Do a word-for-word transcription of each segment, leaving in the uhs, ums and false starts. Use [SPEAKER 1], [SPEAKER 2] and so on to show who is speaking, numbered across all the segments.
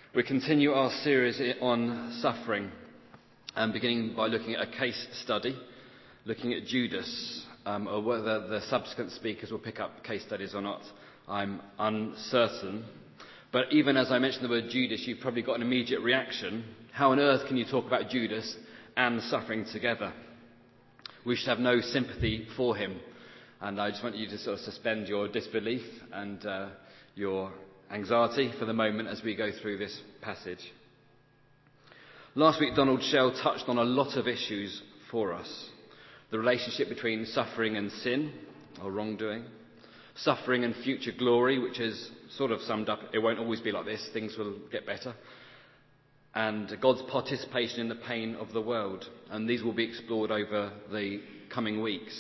[SPEAKER 1] We continue our series on suffering, and beginning by looking at a case study, looking at Judas, um, or whether the subsequent speakers will pick up case studies or not, I'm uncertain. But even as I mentioned the word Judas, you've probably got an immediate reaction. How on earth can you talk about Judas and suffering together? We should have no sympathy for him. And I just want you to sort of suspend your disbelief and uh, your anxiety for the moment as we go through this passage. Last week, Donald Shell touched on a lot of issues for us. The relationship between suffering and sin, or wrongdoing. Suffering and future glory, which is sort of summed up, it won't always be like this, things will get better. And God's participation in the pain of the world. And these will be explored over the coming weeks.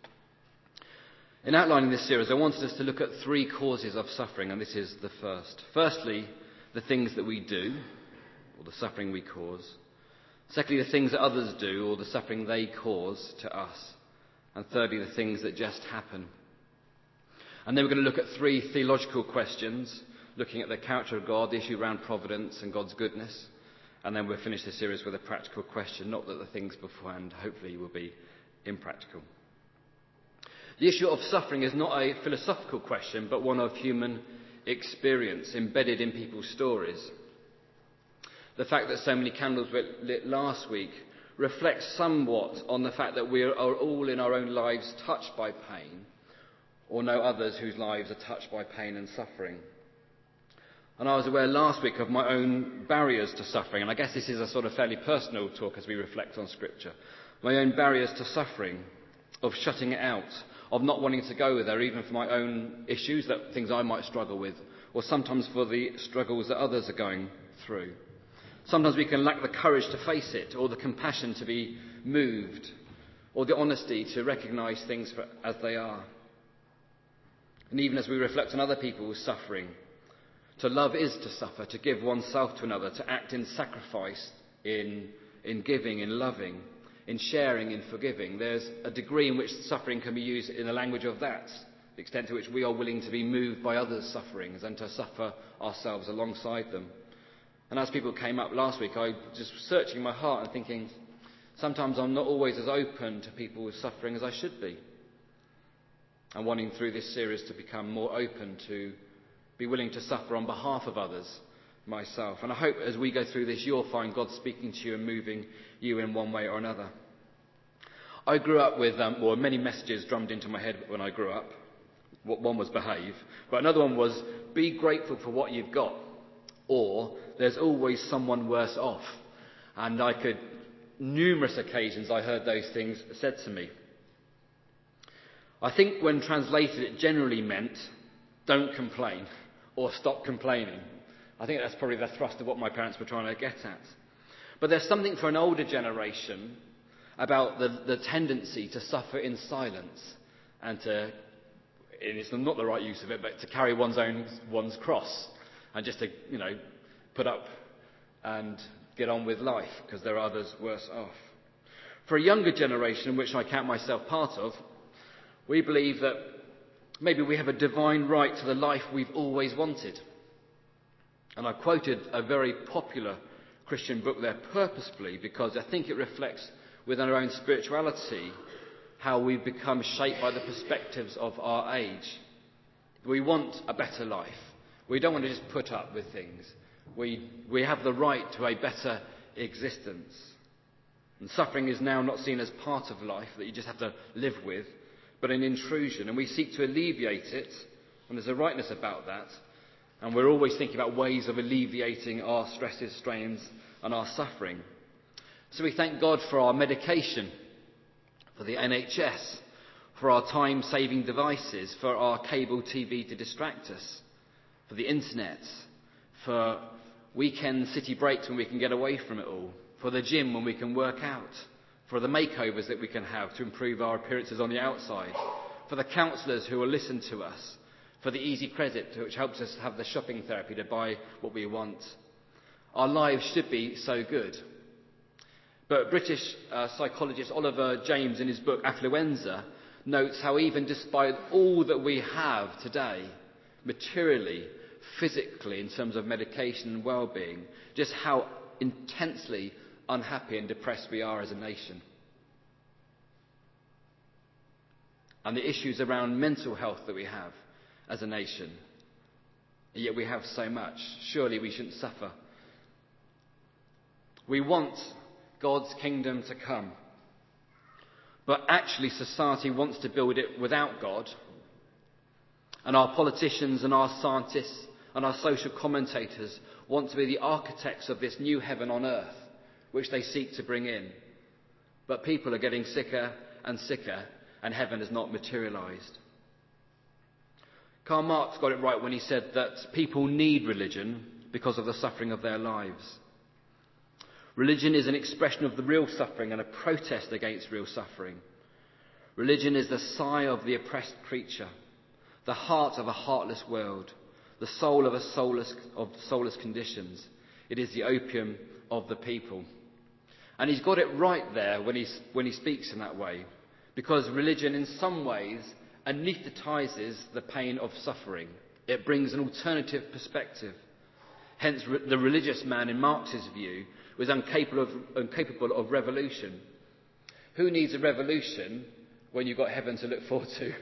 [SPEAKER 1] In outlining this series, I wanted us to look at three causes of suffering, and this is the first. Firstly, the things that we do, or the suffering we cause. Secondly, the things that others do, or the suffering they cause to us. And thirdly, the things that just happen. And then we're going to look at three theological questions, looking at the character of God, the issue around providence and God's goodness. And then we'll finish the series with a practical question, not that the things beforehand hopefully will be impractical. The issue of suffering is not a philosophical question, but one of human experience embedded in people's stories. The fact that so many candles were lit last week reflects somewhat on the fact that we are all in our own lives touched by pain, or know others whose lives are touched by pain and suffering. And I was aware last week of my own barriers to suffering, and I guess this is a sort of fairly personal talk as we reflect on Scripture. My own barriers to suffering, of shutting it out, of not wanting to go there, even for my own issues, that things I might struggle with, or sometimes for the struggles that others are going through. Sometimes we can lack the courage to face it, or the compassion to be moved, or the honesty to recognise things for, as they are. And even as we reflect on other people's suffering, to love is to suffer, to give oneself to another, to act in sacrifice, in, in giving, in loving, in sharing, in forgiving. There's a degree in which suffering can be used in the language of that, the extent to which we are willing to be moved by others' sufferings and to suffer ourselves alongside them. And as people came up last week, I was just searching my heart and thinking, sometimes I'm not always as open to people's suffering as I should be. And wanting through this series to become more open, to be willing to suffer on behalf of others, myself. And I hope as we go through this, you'll find God speaking to you and moving you in one way or another. I grew up with, um, well, many messages drummed into my head when I grew up. One was behave, but another one was be grateful for what you've got, or there's always someone worse off. And I could, numerous occasions I heard those things said to me. I think when translated it generally meant don't complain or stop complaining. I think that's probably the thrust of what my parents were trying to get at. But there's something for an older generation about the, the tendency to suffer in silence and to, and it's not the right use of it, but to carry one's own one's cross and just to, you know, put up and get on with life because there are others worse off. For a younger generation, which I count myself part of, we believe that maybe we have a divine right to the life we've always wanted. And I quoted a very popular Christian book there purposefully because I think it reflects within our own spirituality how we've become shaped by the perspectives of our age. We want a better life. We don't want to just put up with things. We, we have the right to a better existence. And suffering is now not seen as part of life that you just have to live with, but an intrusion. And we seek to alleviate it, and there's a rightness about that. And we're always thinking about ways of alleviating our stresses, strains, and our suffering. So we thank God for our medication, for the N H S, for our time-saving devices, for our cable T V to distract us, for the internet, for weekend city breaks when we can get away from it all, for the gym when we can work out, for the makeovers that we can have to improve our appearances on the outside, for the counsellors who will listen to us, for the easy credit which helps us have the shopping therapy to buy what we want. Our lives should be so good. But British uh, psychologist Oliver James in his book Affluenza notes how even despite all that we have today, materially, physically, in terms of medication and well-being, just how intensely unhappy and depressed we are as a nation. And the issues around mental health that we have as a nation. And yet we have so much. Surely we shouldn't suffer. We want God's kingdom to come. But actually society wants to build it without God. And our politicians and our scientists and our social commentators want to be the architects of this new heaven on earth, which they seek to bring in. But people are getting sicker and sicker, and heaven has not materialised. Karl Marx got it right when he said that people need religion because of the suffering of their lives. Religion is an expression of the real suffering and a protest against real suffering. Religion is the sigh of the oppressed creature, the heart of a heartless world, the soul of a soulless, of soulless conditions. It is the opium of the people. And he's got it right there when, he's, when he speaks in that way, because religion in some ways anaesthetises the pain of suffering. It brings an alternative perspective. Hence, re- the religious man, in Marx's view, was incapable of, incapable of revolution. Who needs a revolution when you've got heaven to look forward to?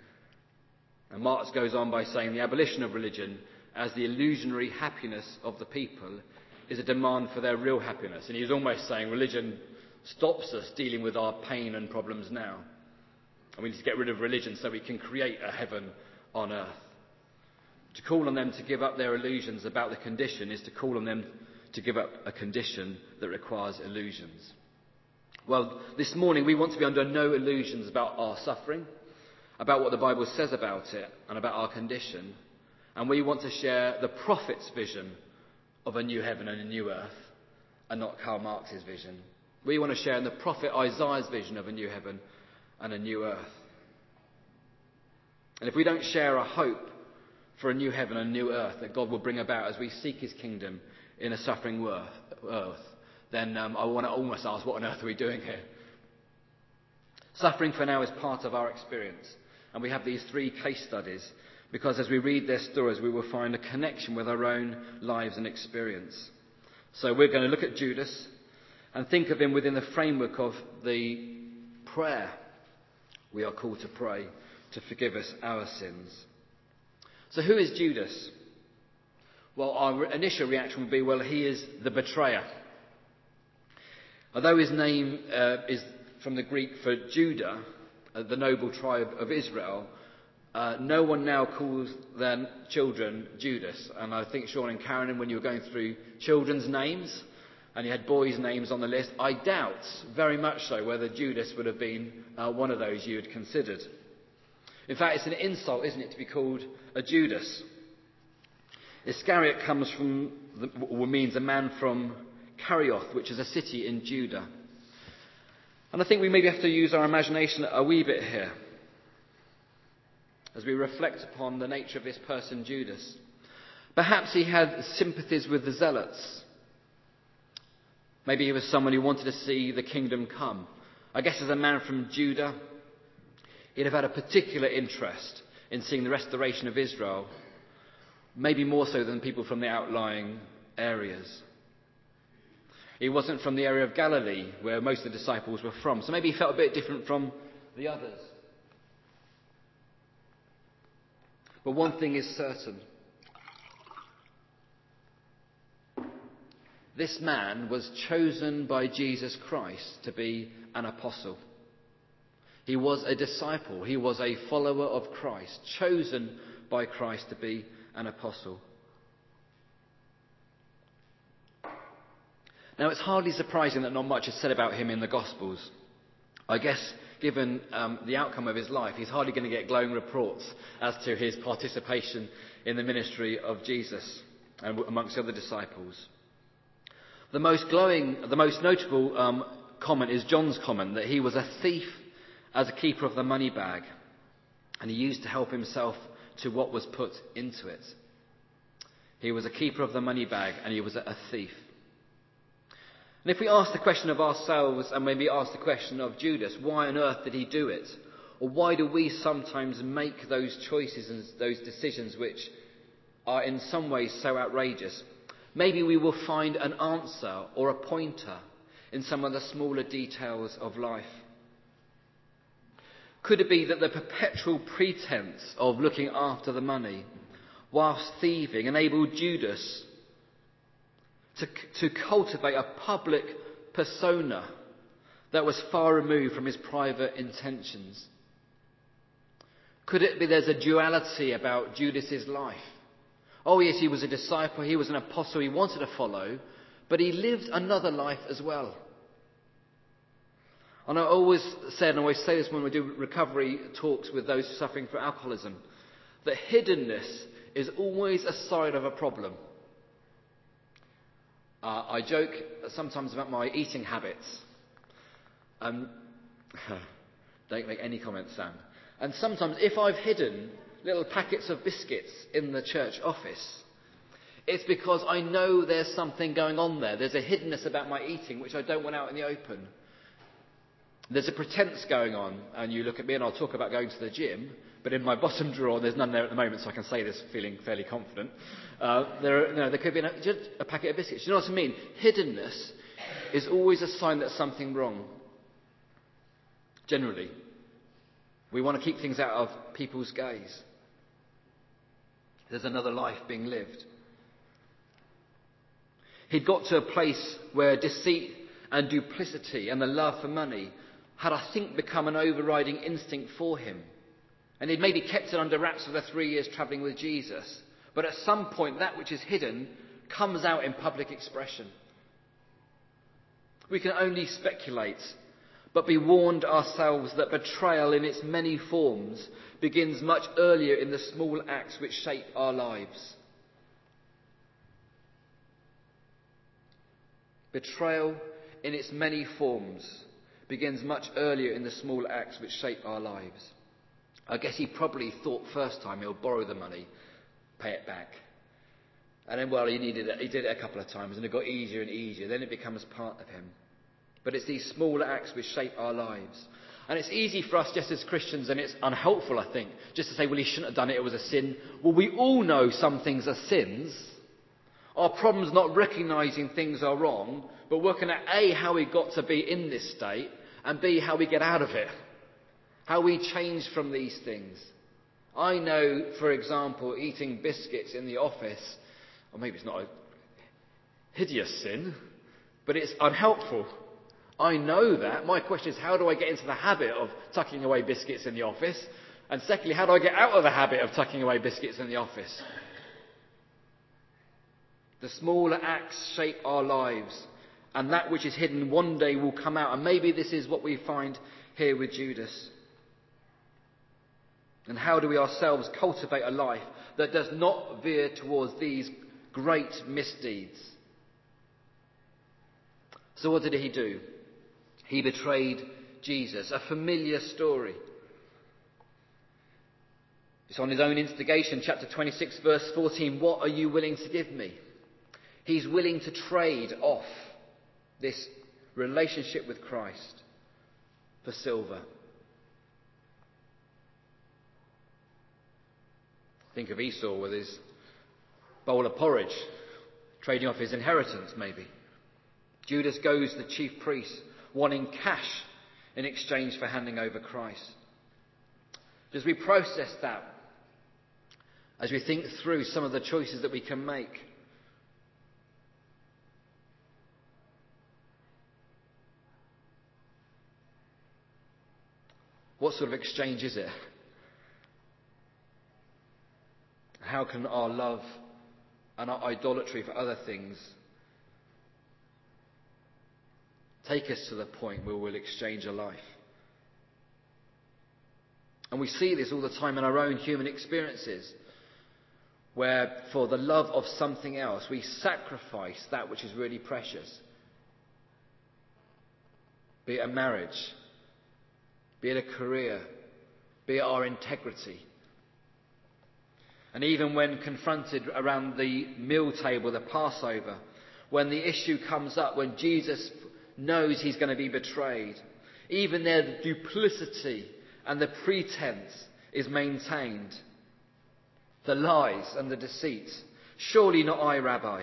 [SPEAKER 1] And Marx goes on by saying the abolition of religion as the illusionary happiness of the people is a demand for their real happiness. And he's almost saying religion stops us dealing with our pain and problems now. And we need to get rid of religion so we can create a heaven on earth. To call on them to give up their illusions about the condition is to call on them to give up a condition that requires illusions. Well, this morning we want to be under no illusions about our suffering, about what the Bible says about it, and about our condition. And we want to share the prophet's vision of a new heaven and a new earth, and not Karl Marx's vision. We want to share in the prophet Isaiah's vision of a new heaven and a new earth. And if we don't share a hope for a new heaven and a new earth that God will bring about as we seek his kingdom in a suffering earth, then um, I want to almost ask, what on earth are we doing here? Suffering for now is part of our experience. And we have these three case studies because as we read their stories, we will find a connection with our own lives and experience. So we're going to look at Judas and think of him within the framework of the prayer we are called to pray to forgive us our sins. So who is Judas? Well, our initial reaction would be, well, he is the betrayer. Although his name uh, is from the Greek for Judah, uh, the noble tribe of Israel, uh, no one now calls their children Judas. And I think, Sean and Karen, when you were going through children's names and you had boys' names on the list, I doubt very much so whether Judas would have been uh, one of those you had considered. In fact, it's an insult, isn't it, to be called a Judas? Iscariot comes from, the, or means a man from Kerioth, which is a city in Judah. And I think we maybe have to use our imagination a wee bit here as we reflect upon the nature of this person, Judas. Perhaps he had sympathies with the zealots. Maybe he was someone who wanted to see the kingdom come. I guess as a man from Judah, he'd have had a particular interest in seeing the restoration of Israel, maybe more so than people from the outlying areas. He wasn't from the area of Galilee, where most of the disciples were from, so maybe he felt a bit different from the others. But one thing is certain. This man was chosen by Jesus Christ to be an apostle. He was a disciple. He was a follower of Christ, chosen by Christ to be an apostle. Now, it's hardly surprising that not much is said about him in the Gospels. I guess, given um, the outcome of his life, he's hardly going to get glowing reports as to his participation in the ministry of Jesus and amongst the other disciples. The most glowing, the most notable um, comment is John's comment that he was a thief as a keeper of the money bag, and he used to help himself to what was put into it. He was a keeper of the money bag, and he was a thief. And if we ask the question of ourselves, and maybe ask the question of Judas, why on earth did he do it? Or why do we sometimes make those choices and those decisions which are in some ways so outrageous, maybe we will find an answer or a pointer in some of the smaller details of life. Could it be that the perpetual pretense of looking after the money whilst thieving enabled Judas to, to cultivate a public persona that was far removed from his private intentions? Could it be there's a duality about Judas's life? Oh yes, he was a disciple, he was an apostle, he wanted to follow, but he lived another life as well. And I always said, and I always say this when we do recovery talks with those suffering from alcoholism, that hiddenness is always a sign of a problem. Uh, I joke sometimes about my eating habits. Um, don't make any comments, Sam. And sometimes if I've hidden little packets of biscuits in the church office, it's because I know there's something going on there. There's a hiddenness about my eating which I don't want out in the open. There's a pretense going on, and you look at me and I'll talk about going to the gym, but in my bottom drawer, there's none there at the moment, so I can say this feeling fairly confident. Uh, there, you know, there could be an, just a packet of biscuits. You know what I mean? Hiddenness is always a sign that something's wrong. Generally. We want to keep things out of people's gaze. There's another life being lived. He'd got to a place where deceit and duplicity and the love for money had, I think, become an overriding instinct for him. And he'd maybe kept it under wraps for the three years travelling with Jesus. But at some point, that which is hidden comes out in public expression. We can only speculate, but be warned ourselves that betrayal in its many forms begins much earlier in the small acts which shape our lives. Betrayal in its many forms begins much earlier in the small acts which shape our lives. I guess he probably thought first time he'll borrow the money, pay it back. And then, well, he needed it, he did it a couple of times and it got easier and easier. Then it becomes part of him. But it's these smaller acts which shape our lives. And it's easy for us just as Christians, and it's unhelpful, I think, just to say, well, he shouldn't have done it, it was a sin. Well, we all know some things are sins. Our problem's not recognising things are wrong, but working out A, how we got to be in this state, and B, how we get out of it. How we change from these things. I know, for example, eating biscuits in the office, or maybe it's not a hideous sin, but it's unhelpful. I know that. My question is, how do I get into the habit of tucking away biscuits in the office? And secondly, how do I get out of the habit of tucking away biscuits in the office? The smaller acts shape our lives, and that which is hidden one day will come out. And maybe this is what we find here with Judas. And how do we ourselves cultivate a life that does not veer towards these great misdeeds? So what did he do? He betrayed Jesus. A familiar story. It's on his own instigation, chapter twenty-six, verse fourteen. What are you willing to give me? He's willing to trade off this relationship with Christ for silver. Think of Esau with his bowl of porridge, trading off his inheritance maybe. Judas goes to the chief priest, wanting cash in exchange for handing over Christ. As we process that, as we think through some of the choices that we can make, what sort of exchange is it? How can our love and our idolatry for other things take us to the point where we'll exchange a life? And we see this all the time in our own human experiences, where for the love of something else we sacrifice that which is really precious. Be it a marriage, be it a career, be it our integrity. And even when confronted around the meal table, the Passover, when the issue comes up, when Jesus knows he's going to be betrayed, even there the duplicity and the pretense is maintained. the lies and the deceit. Surely not I, Rabbi.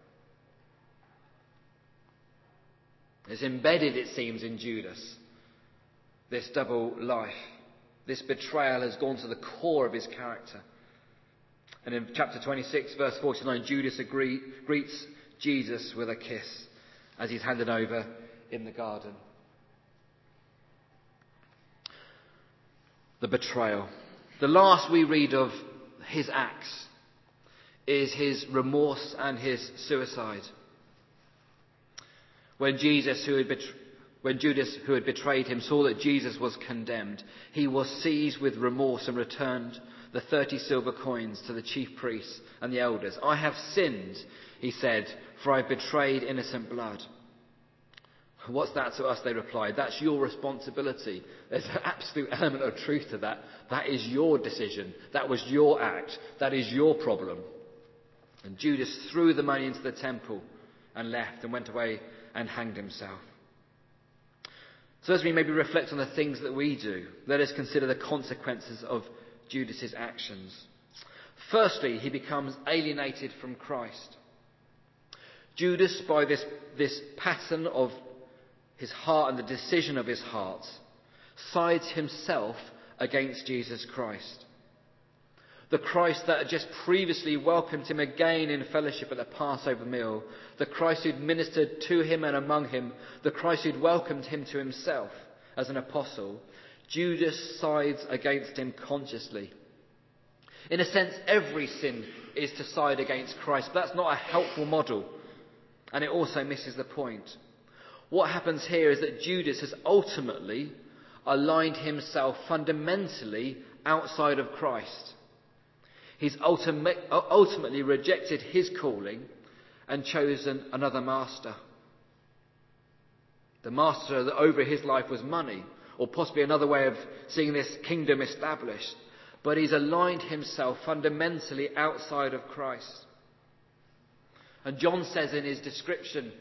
[SPEAKER 1] It's embedded, it seems, in Judas, this double life. This betrayal has gone to the core of his character. And in chapter twenty-six, verse forty-nine, Judas agree, greets Jesus with a kiss as he's handed over in the garden. The betrayal. The last we read of his acts is his remorse and his suicide. When Jesus, who had betr- when Judas, who had betrayed him, saw that Jesus was condemned, he was seized with remorse and returned the thirty silver coins to the chief priests and the elders. I have sinned, he said, for I betrayed innocent blood. What's that to us? They replied. That's your responsibility. There's an absolute element of truth to that. That is your decision. That was your act. That is your problem. And Judas threw the money into the temple and left and went away and hanged himself. So as we maybe reflect on the things that we do, let us consider the consequences of Judas's actions. Firstly, he becomes alienated from Christ. Judas, by this, this pattern of his heart and the decision of his heart, sides himself against Jesus Christ. The Christ that had just previously welcomed him again in fellowship at the Passover meal, the Christ who'd ministered to him and among him, the Christ who'd welcomed him to himself as an apostle, Judas sides against him consciously. In a sense, every sin is to side against Christ, but that's not a helpful model, and it also misses the point. What happens here is that Judas has ultimately aligned himself fundamentally outside of Christ. He's ultimately rejected his calling and chosen another master. The master that over his life was money, or possibly another way of seeing this kingdom established. But he's aligned himself fundamentally outside of Christ. And John says in his description,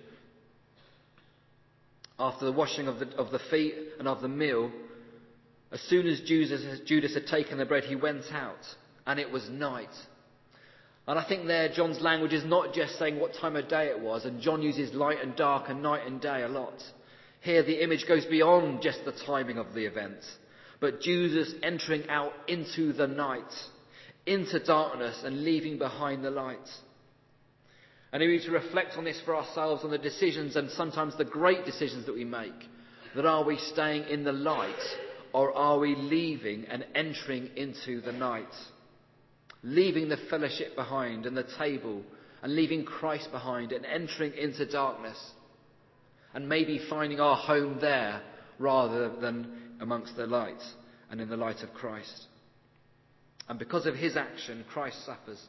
[SPEAKER 1] after the washing of the, of the feet and of the meal, as soon as Judas, Judas had taken the bread, he went out, and it was night. And I think there John's language is not just saying what time of day it was, and John uses light and dark and night and day a lot. Here the image goes beyond just the timing of the event, but Judas entering out into the night, into darkness, and leaving behind the light. And we need to reflect on this for ourselves, on the decisions and sometimes the great decisions that we make. That are we staying in the light, or are we leaving and entering into the night? Leaving the fellowship behind and the table, and leaving Christ behind and entering into darkness. And maybe finding our home there rather than amongst the light and in the light of Christ. And because of his action, Christ suffers.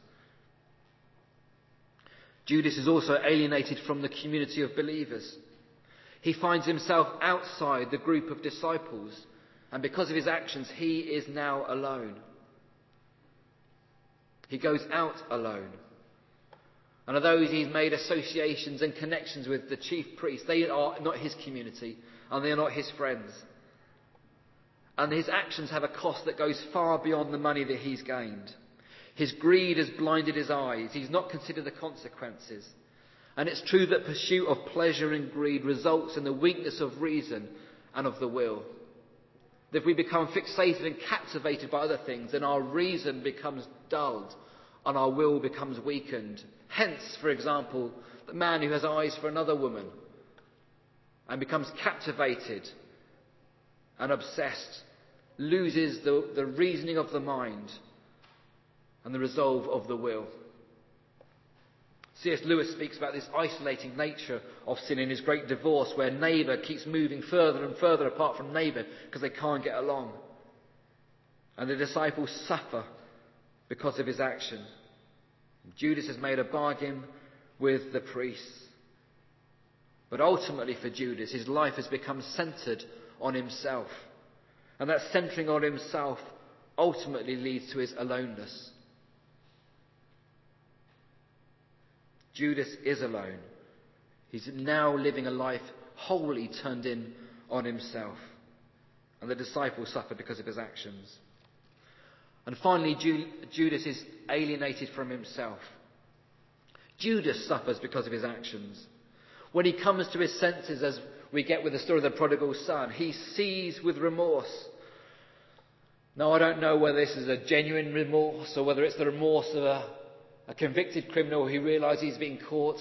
[SPEAKER 1] Judas is also alienated from the community of believers. He finds himself outside the group of disciples, and because of his actions, he is now alone. He goes out alone. And although he's made associations and connections with the chief priests, they are not his community, and they are not his friends. And his actions have a cost that goes far beyond the money that he's gained. His greed has blinded his eyes. He's not considered the consequences. And it's true that pursuit of pleasure and greed results in the weakness of reason and of the will. That if we become fixated and captivated by other things, then our reason becomes dulled and our will becomes weakened. Hence, for example, the man who has eyes for another woman and becomes captivated and obsessed, loses the, the reasoning of the mind and the resolve of the will. C S Lewis speaks about this isolating nature of sin in his great Divorce, where neighbour keeps moving further and further apart from neighbour because they can't get along. And the disciples suffer because of his action. Judas has made a bargain with the priests. But ultimately for Judas, his life has become centred on himself. And that centering on himself ultimately leads to his aloneness. Judas is alone. He's now living a life wholly turned in on himself. And the disciples suffer because of his actions.
[SPEAKER 2] And finally, Ju- Judas is alienated from himself. Judas suffers because of his actions. When he comes to his senses, as we get with the story of the prodigal son, he sees with remorse. Now, I don't know whether this is a genuine remorse or whether it's the remorse of a, a convicted criminal who realises he's been caught.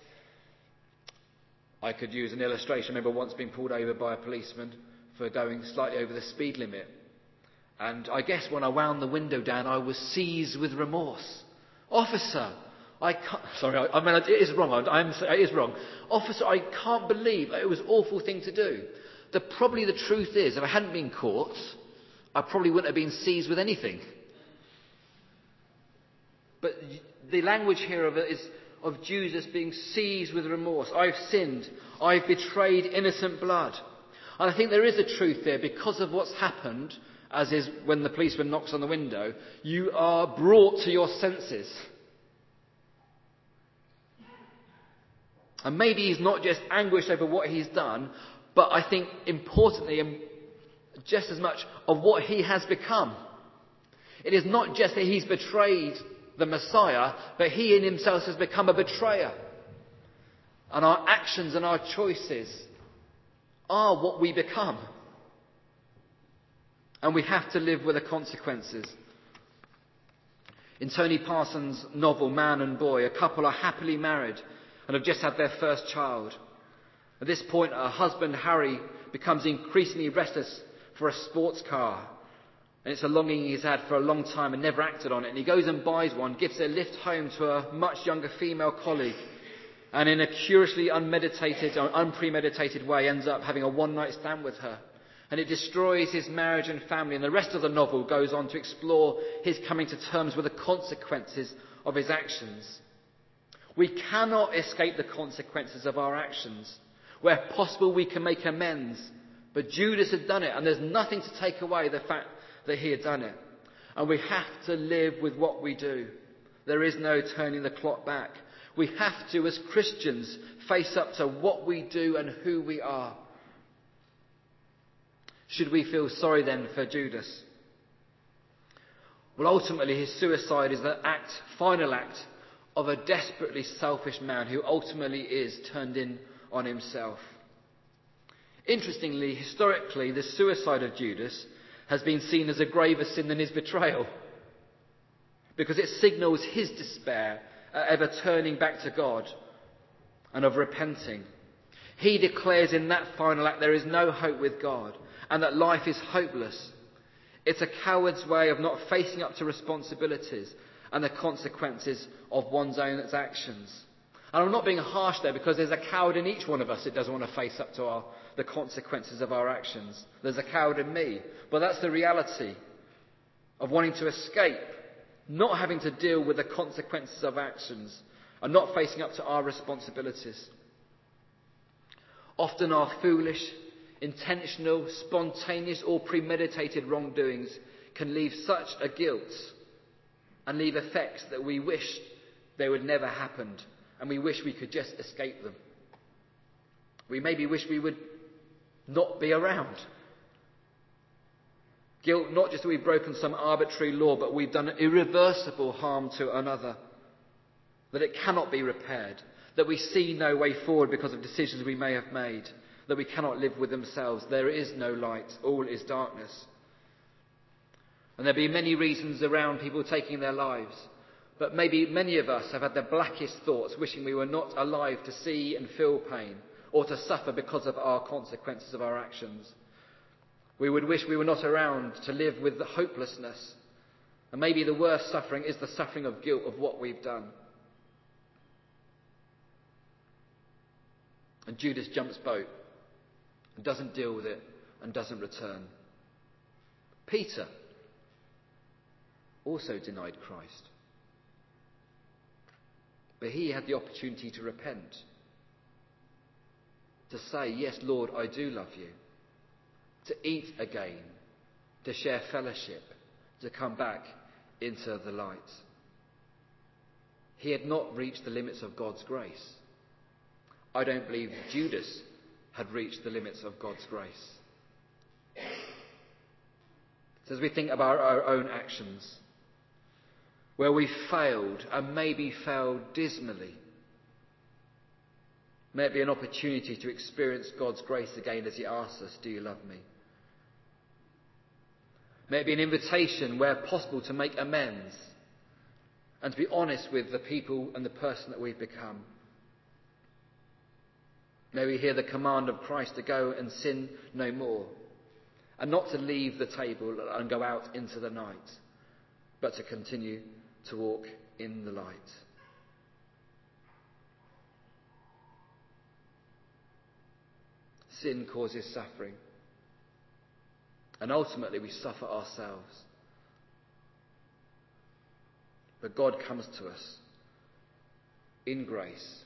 [SPEAKER 2] I could use an illustration. I remember once being pulled over by a policeman for going slightly over the speed limit. And I guess when I wound the window down, I was seized with remorse. Officer, I can't... Sorry, I, I mean, it is wrong. I, I'm, it is wrong. Officer, I can't believe it was an awful thing to do. The, probably the truth is, if I hadn't been caught, I probably wouldn't have been seized with anything. But the language here of it is of Judas being seized with remorse. I've sinned. I've betrayed innocent blood. And I think there is a truth there because of what's happened, as is when the policeman knocks on the window. You are brought to your senses. And maybe he's not just anguished over what he's done, but I think importantly and just as much of what he has become. It is not just that he's betrayed the Messiah, but he in himself has become a betrayer. And our actions and our choices are what we become. And we have to live with the consequences. In Tony Parsons' novel Man and Boy, a couple are happily married and have just had their first child. At this point, her husband, Harry, becomes increasingly restless for a sports car. And it's a longing he's had for a long time and never acted on it. And he goes and buys one, gives a lift home to a much younger female colleague, and in a curiously unmeditated or unpremeditated way ends up having a one-night stand with her. And it destroys his marriage and family. And the rest of the novel goes on to explore his coming to terms with the consequences of his actions. We cannot escape the consequences of our actions. Where possible, we can make amends. But Judas had done it, and there's nothing to take away the fact that he had done it. And we have to live with what we do. There is no turning the clock back. We have to, as Christians, face up to what we do and who we are. Should we feel sorry then for Judas? Well, ultimately his suicide is the act, final act of a desperately selfish man who ultimately is turned in on himself. Interestingly, historically, the suicide of Judas has been seen as a graver sin than his betrayal, because it signals his despair at ever turning back to God and of repenting. He declares in that final act there is no hope with God and that life is hopeless. It's a coward's way of not facing up to responsibilities and the consequences of one's own actions. And I'm not being harsh there, because there's a coward in each one of us that doesn't want to face up to our, the consequences of our actions. There's a coward in me. But that's the reality of wanting to escape, not having to deal with the consequences of actions and not facing up to our responsibilities. Often our foolish, intentional, spontaneous or premeditated wrongdoings can leave such a guilt and leave effects that we wish they would never happened. And we wish we could just escape them. We maybe wish we would not be around. Guilt, not just that we've broken some arbitrary law, but we've done irreversible harm to another. That it cannot be repaired. That we see no way forward because of decisions we may have made. That we cannot live with themselves. There is no light. All is darkness. And there'll be many reasons around people taking their lives. But maybe many of us have had the blackest thoughts, wishing we were not alive to see and feel pain, or to suffer because of our consequences of our actions. We would wish we were not around to live with the hopelessness. And maybe the worst suffering is the suffering of guilt of what we've done. And Judas jumps boat and doesn't deal with it and doesn't return. Peter also denied Christ. But he had the opportunity to repent, to say, yes, Lord, I do love you, to eat again, to share fellowship, to come back into the light. He had not reached the limits of God's grace. I don't believe Judas had reached the limits of God's grace. So as we think about our own actions, where we failed and maybe failed dismally, may it be an opportunity to experience God's grace again as he asks us, do you love me? May it be an invitation, where possible, to make amends and to be honest with the people and the person that we've become. May we hear the command of Christ to go and sin no more, and not to leave the table and go out into the night, but to continue to walk in the light. Sin causes suffering, and ultimately we suffer ourselves. But God comes to us in grace,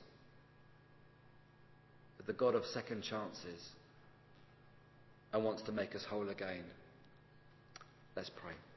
[SPEAKER 2] the God of second chances, and wants to make us whole again. Let's pray.